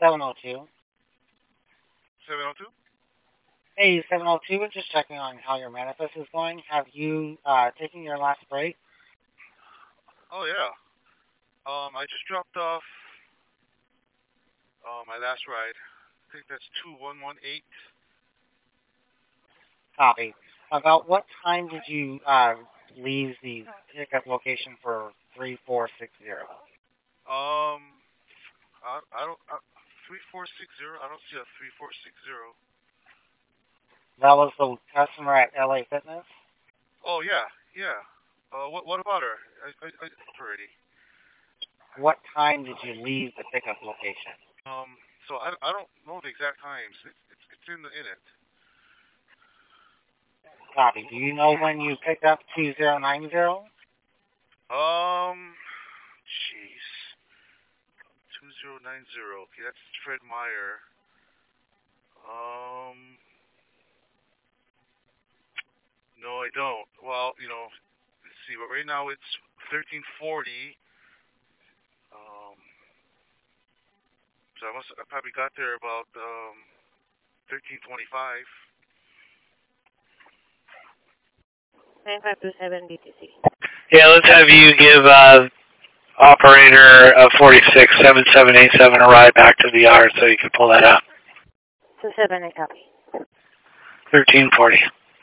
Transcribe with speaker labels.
Speaker 1: 702.
Speaker 2: 702?
Speaker 1: Hey, 702, we're just checking on how your manifest is going. Have you taken your last break?
Speaker 2: Oh, yeah. I just dropped off my last ride. I think that's 2118.
Speaker 1: Copy. About what time did you leave the pickup location for 3460?
Speaker 2: I don't, 3460? I don't see a 3460.
Speaker 1: That was the customer at LA Fitness?
Speaker 2: Oh, yeah, yeah. What about her? I already.
Speaker 1: What time did you leave the pickup location?
Speaker 2: So I don't know the exact times. It's in it.
Speaker 1: Copy. Do you know when you picked up 2090?
Speaker 2: Jeez. 2090. Okay, that's Fred Meyer. No, I don't. Well, let's see. But right now it's 1340. So I probably got there about 1325.
Speaker 3: 9527 BTC.
Speaker 4: Yeah, let's have you give operator of 467787 a ride back to the yard so you can pull that up.
Speaker 3: 27, I copy.
Speaker 4: 1340.